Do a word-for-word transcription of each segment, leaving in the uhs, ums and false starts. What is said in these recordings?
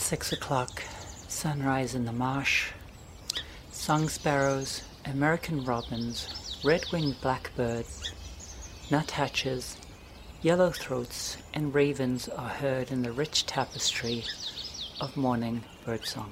Six o'clock, sunrise in the marsh, song sparrows, American robins, red-winged blackbirds, nuthatches, yellow-throats, and ravens are heard in the rich tapestry of morning birdsong.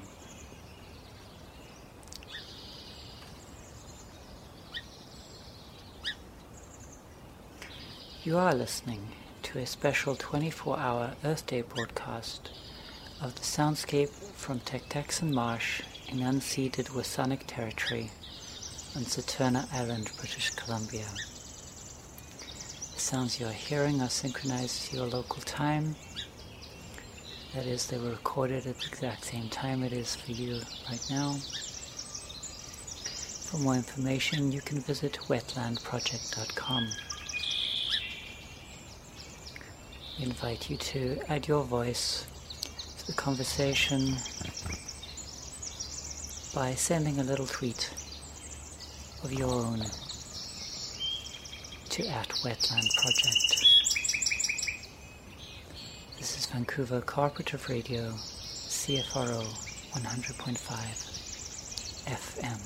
You are listening to a special twenty-four hour Earth Day broadcast of the soundscape from Tucktaxon Marsh in unceded Wasanic territory on Saturna Island, British Columbia. The sounds you are hearing are synchronized to your local time. That is, they were recorded at the exact same time it is for you right now. For more information, you can visit wetland project dot com. We invite you to add your voice to the conversation by sending a little tweet of your own to at Wetland Project. This is Vancouver Cooperative Radio, C F R O one hundred point five F M.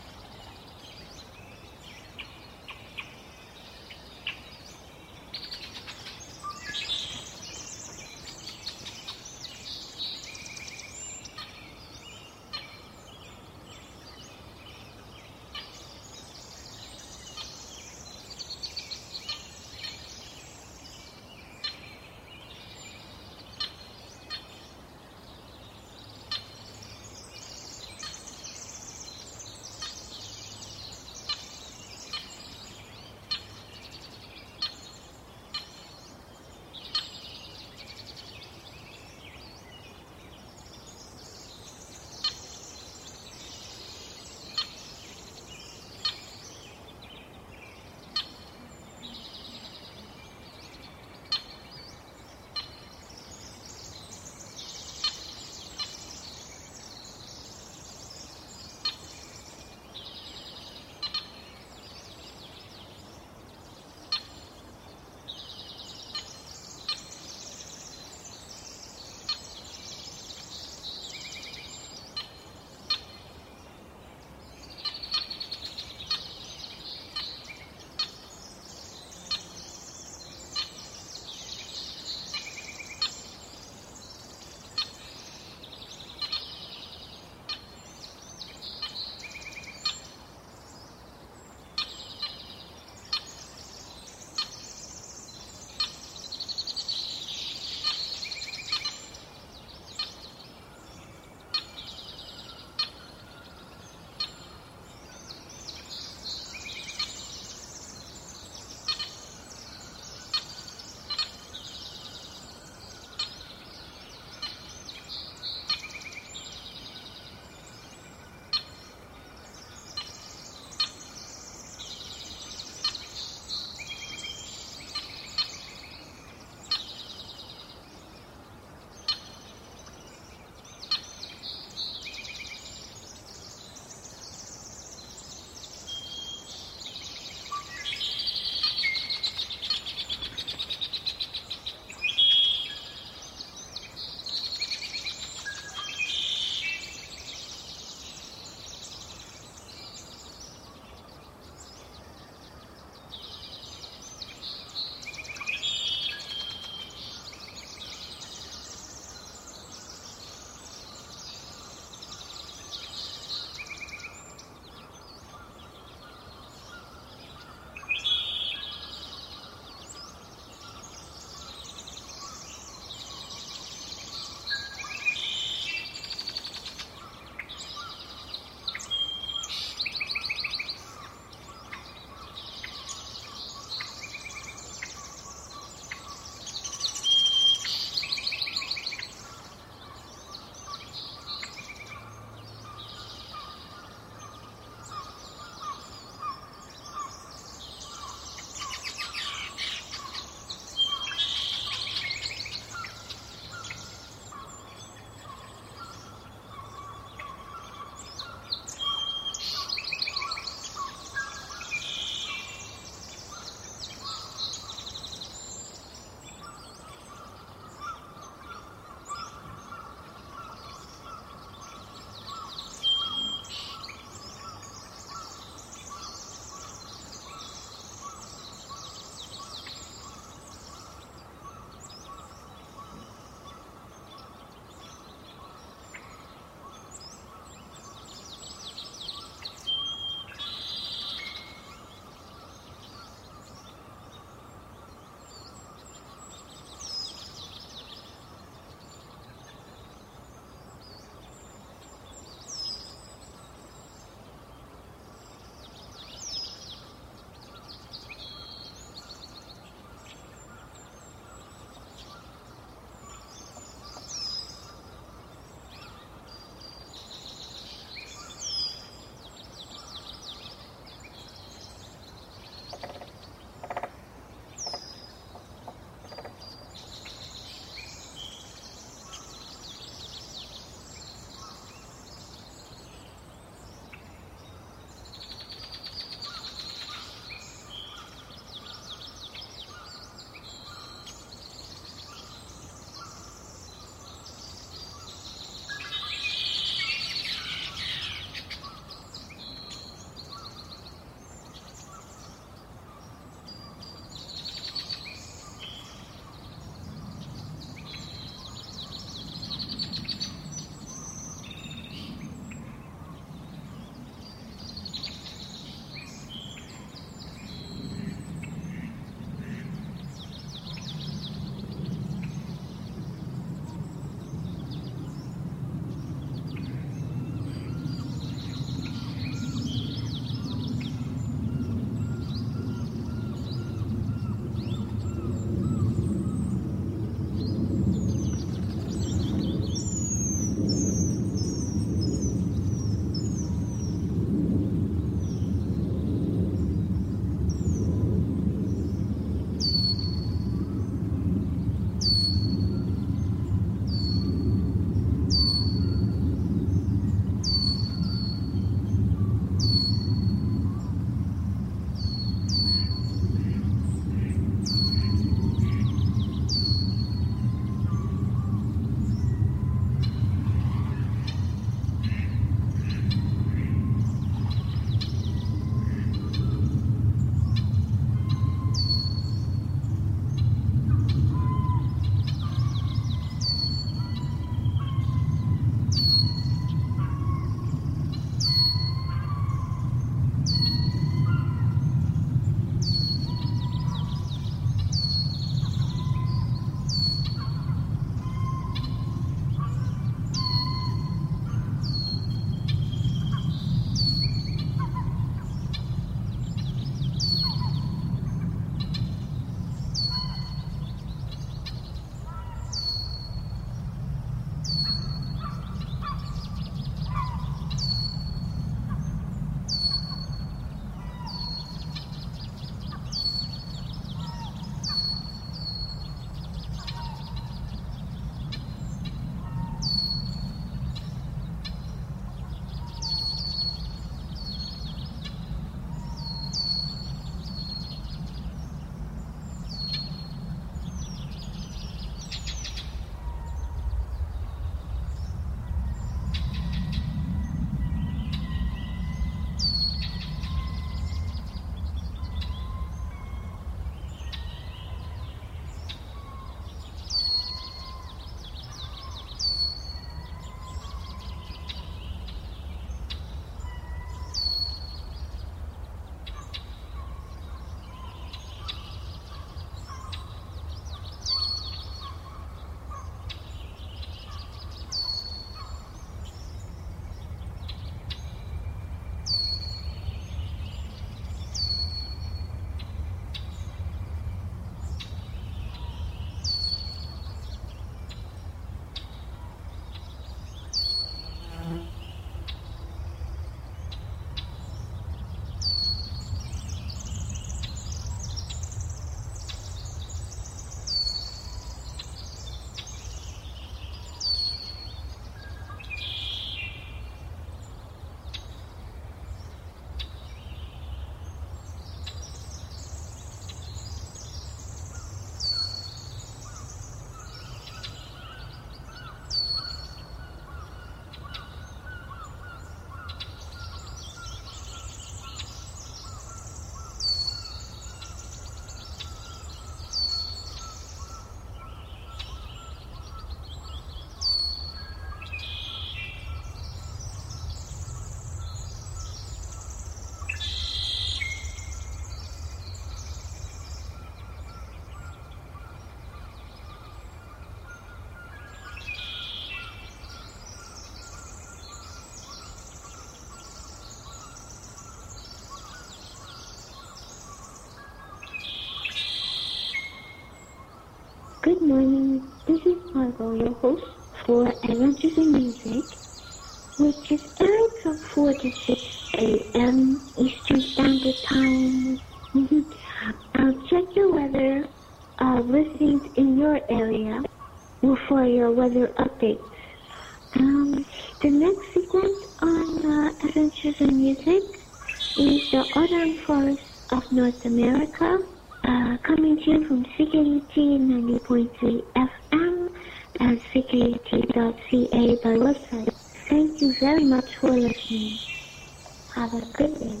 morning. This is Margot, your host for Adventures in Music, which is airing from four to six a.m. Eastern Standard Time. uh, check your weather uh, listings in your area for your weather updates. Um, the next sequence on uh, Adventures in Music is the Autumn Forest of North America, uh, coming to you from C K U T ninety point three F M and C K U T dot C A by website. Thank you very much for listening. Have a good day.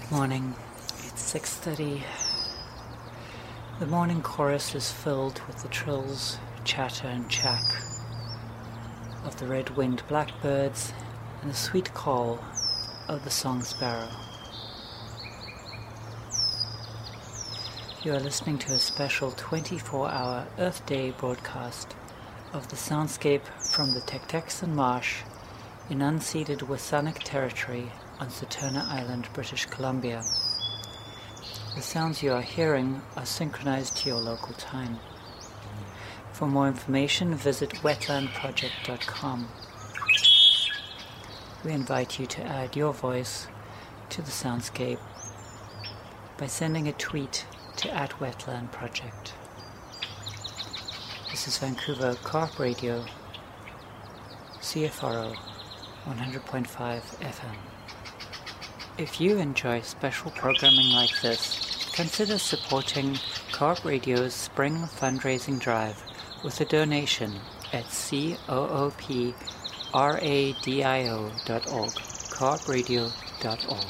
Morning. It's six thirty. The morning chorus is filled with the trills, chatter and chack of the red-winged blackbirds and the sweet call of the song sparrow. You are listening to a special twenty-four hour Earth Day broadcast of the soundscape from the Tektexan Marsh in unceded Wasanic territory on Saturna Island, British Columbia. The sounds you are hearing are synchronized to your local time. For more information, visit wetland project dot com. We invite you to add your voice to the soundscape by sending a tweet to at Wetland Project. This is Vancouver Co-op Radio, C F R O one hundred point five F M. If you enjoy special programming like this, consider supporting Co-op Radio's Spring Fundraising Drive with a donation at coop radio dot org, coop radio dot org.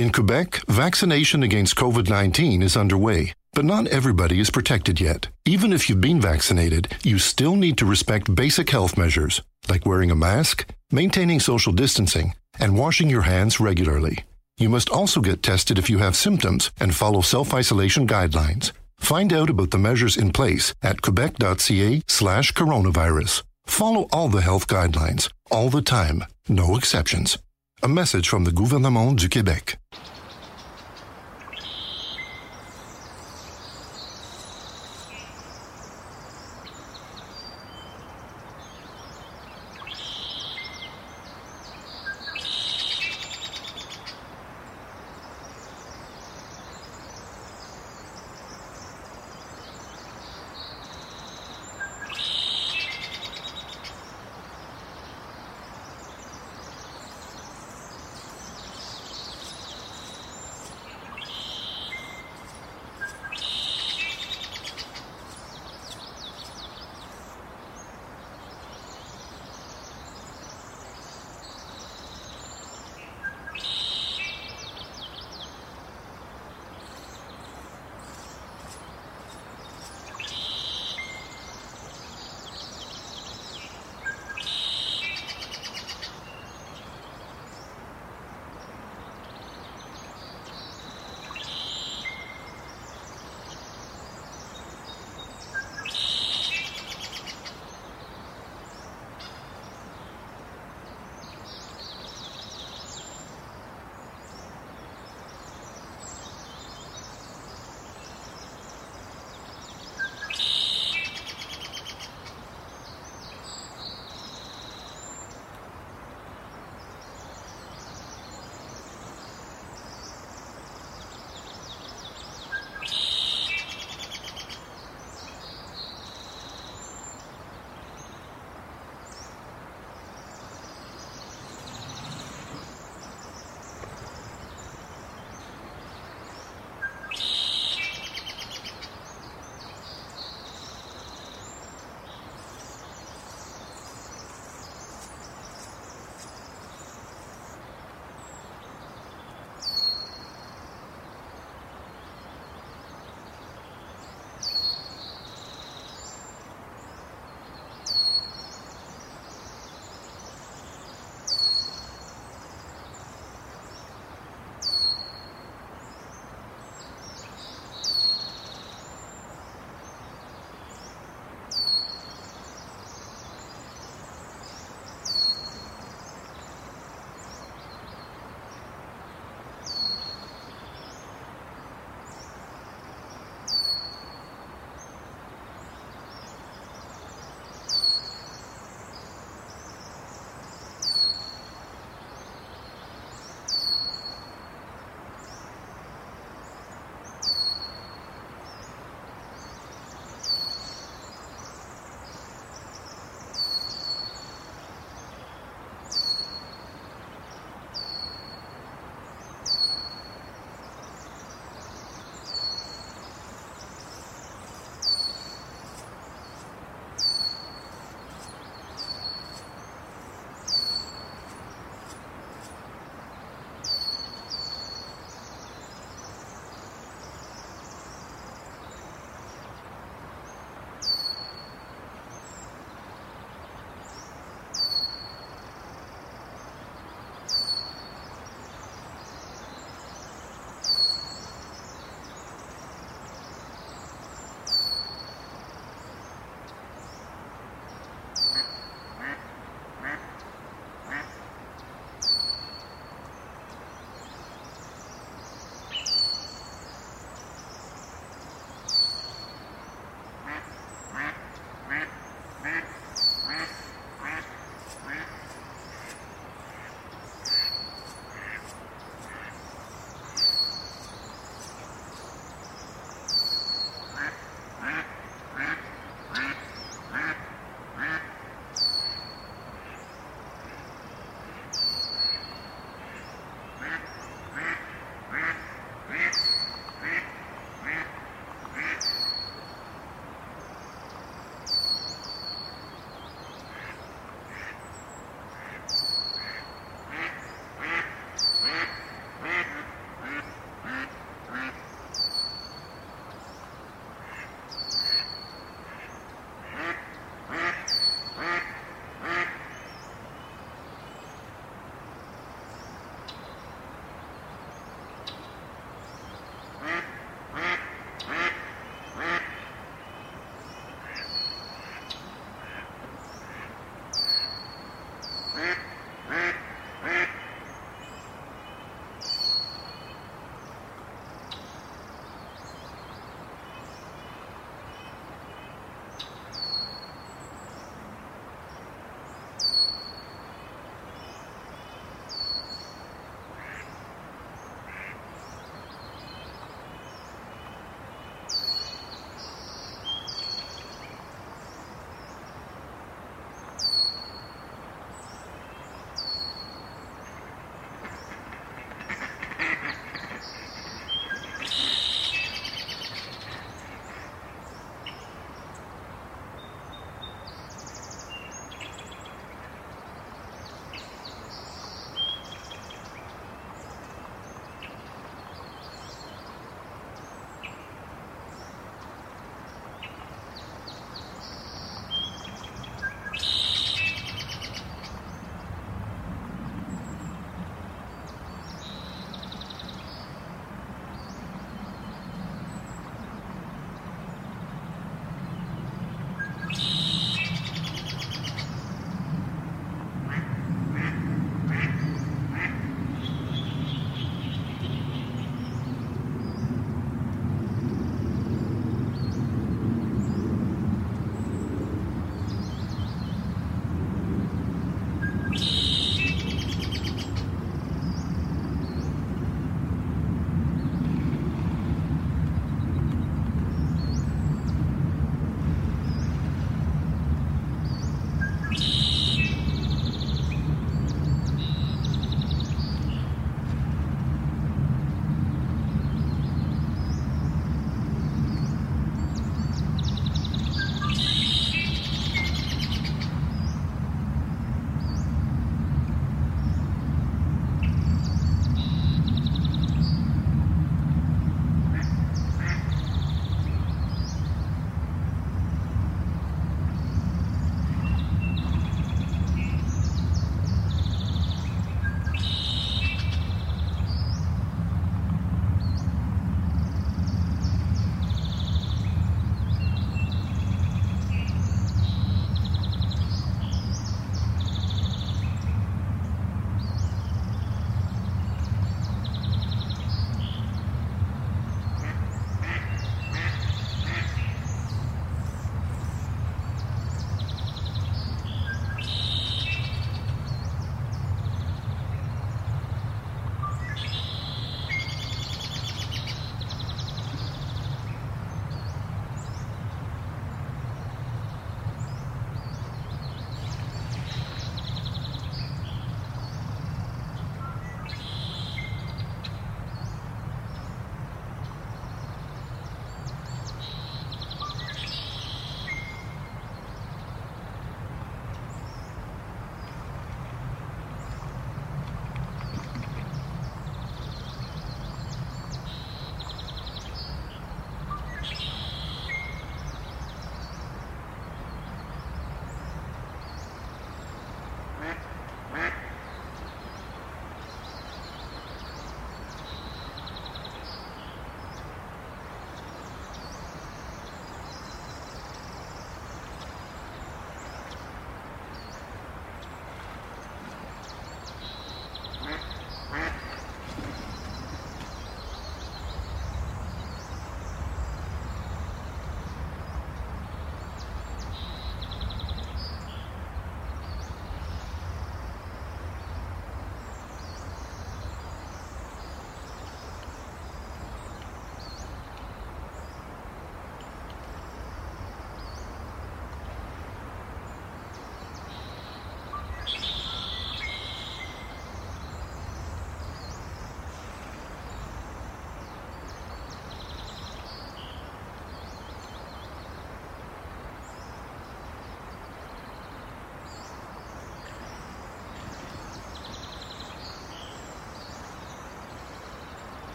In Quebec, vaccination against COVID nineteen is underway, but not everybody is protected yet. Even if you've been vaccinated, you still need to respect basic health measures, like wearing a mask, maintaining social distancing, and washing your hands regularly. You must also get tested if you have symptoms and follow self-isolation guidelines. Find out about the measures in place at quebec.ca slash coronavirus. Follow all the health guidelines, all the time, no exceptions. A message from the Gouvernement du Québec.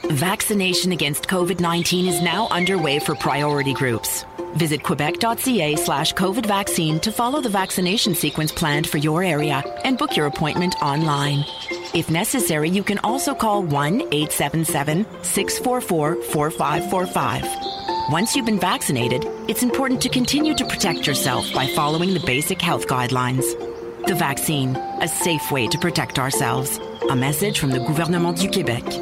Vaccination against covid nineteen is now underway for priority groups. Visit quebec.ca slash COVID vaccine to follow the vaccination sequence planned for your area and book your appointment online. If necessary, you can also call one eight seven seven, six four four, four five four five. Once you've been vaccinated, it's important to continue to protect yourself by following the basic health guidelines. The vaccine, a safe way to protect ourselves. A message from the Gouvernement du Québec.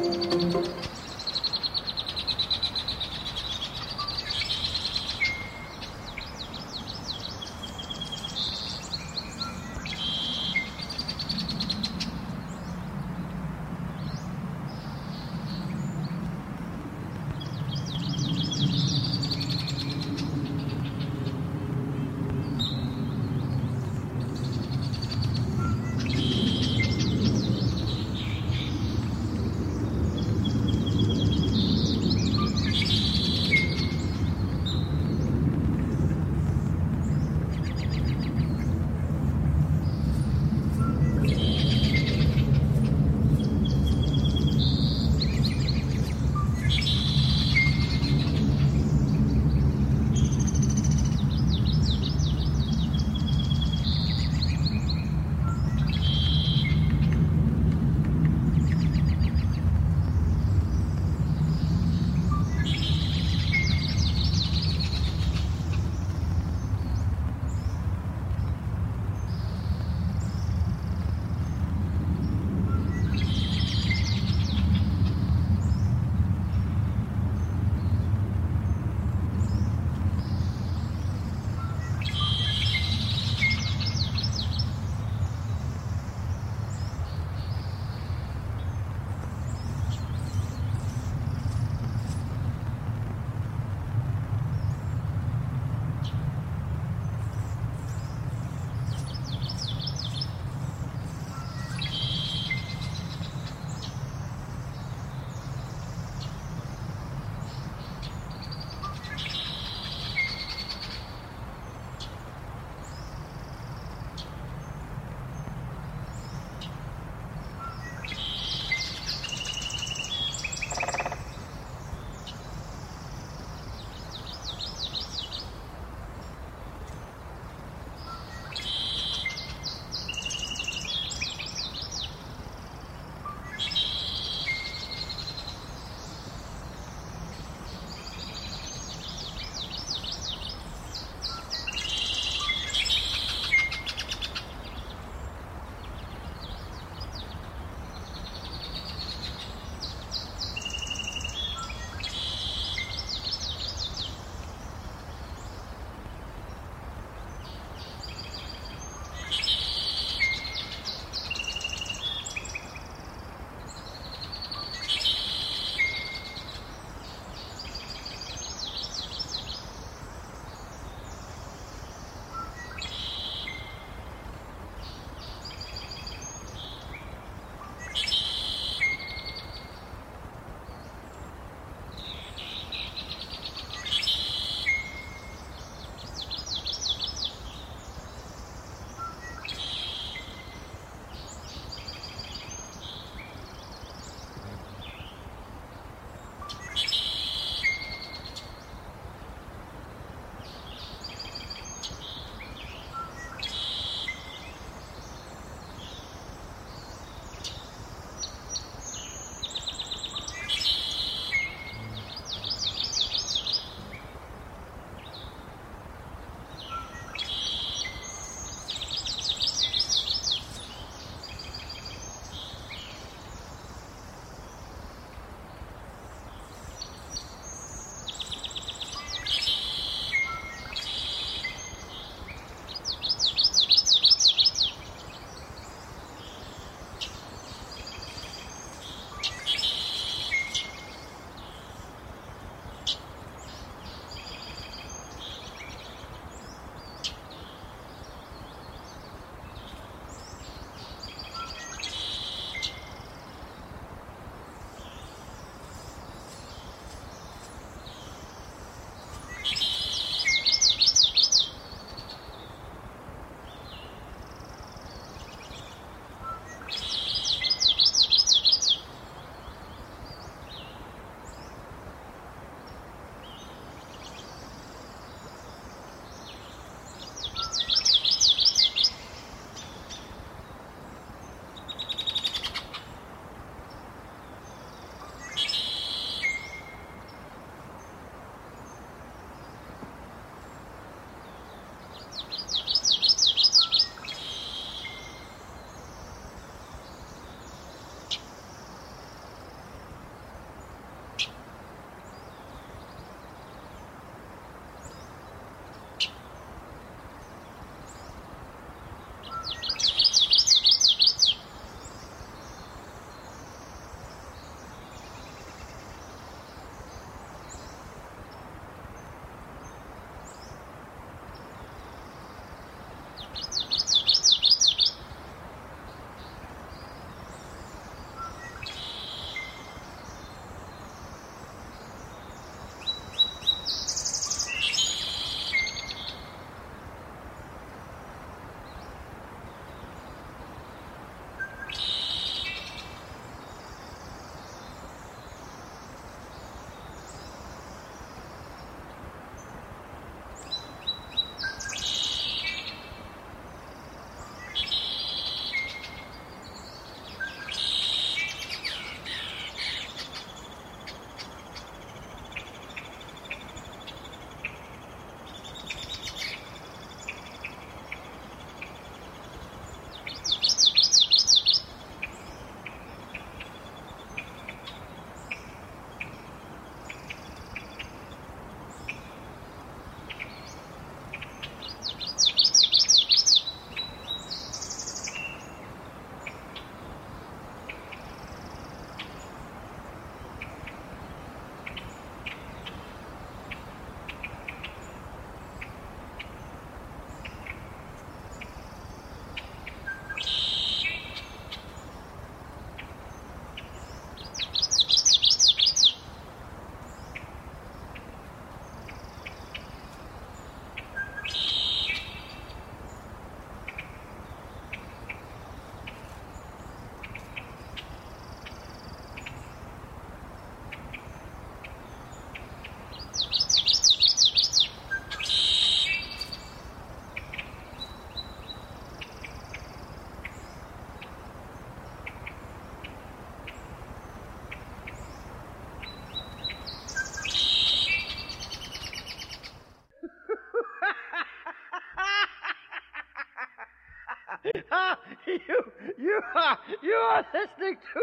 are listening to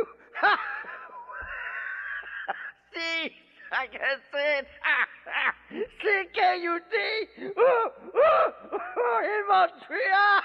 C, I can say it, C K U D in Montreal.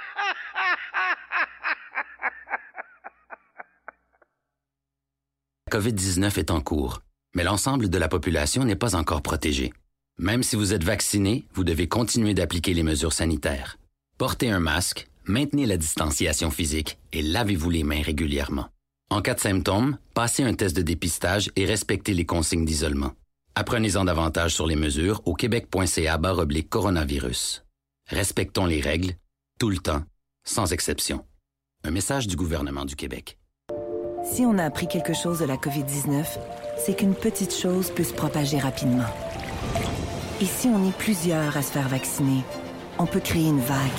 La covid dix-neuf est en cours, mais l'ensemble de la population n'est pas encore protégée. Même si vous êtes vacciné, vous devez continuer d'appliquer les mesures sanitaires. Portez un masque, maintenez la distanciation physique et lavez-vous les mains régulièrement. En cas de symptômes, passez un test de dépistage et respectez les consignes d'isolement. Apprenez-en davantage sur les mesures au québec.ca barre oblique coronavirus. Respectons les règles, tout le temps, sans exception. Un message du gouvernement du Québec. Si on a appris quelque chose de la covid dix-neuf, c'est qu'une petite chose peut se propager rapidement. Et si on est plusieurs à se faire vacciner, on peut créer une vague.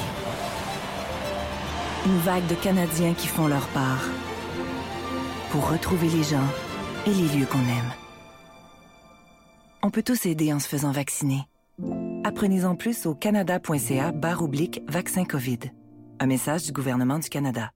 Une vague de Canadiens qui font leur part pour retrouver les gens et les lieux qu'on aime. On peut tous aider en se faisant vacciner. Apprenez-en plus au canada.ca barre oblique vaccin COVID. Un message du gouvernement du Canada.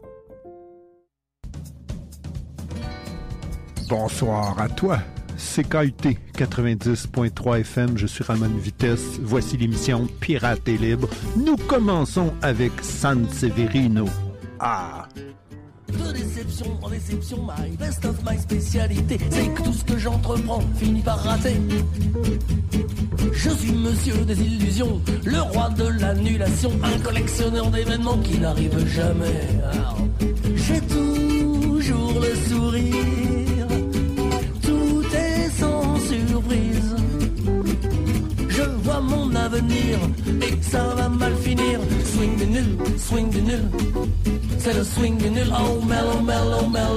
Bonsoir à toi. C K U T quatre-vingt-dix point trois F M, je suis Ramon Vitesse. Voici l'émission Pirate et Libre. Nous commençons avec San Severino. Ah! De déception en déception, my best of my spécialité, c'est que tout ce que j'entreprends finit par rater. Je suis monsieur des illusions, le roi de l'annulation, un collectionneur d'événements qui n'arrive jamais. Alors, j'ai toujours le sourire, tout est sans surprise. Je vois mon avenir et ça va mal finir. Swing de nul, swing de nul, c'est le swing de nul. Oh, mellow, mellow, mellow.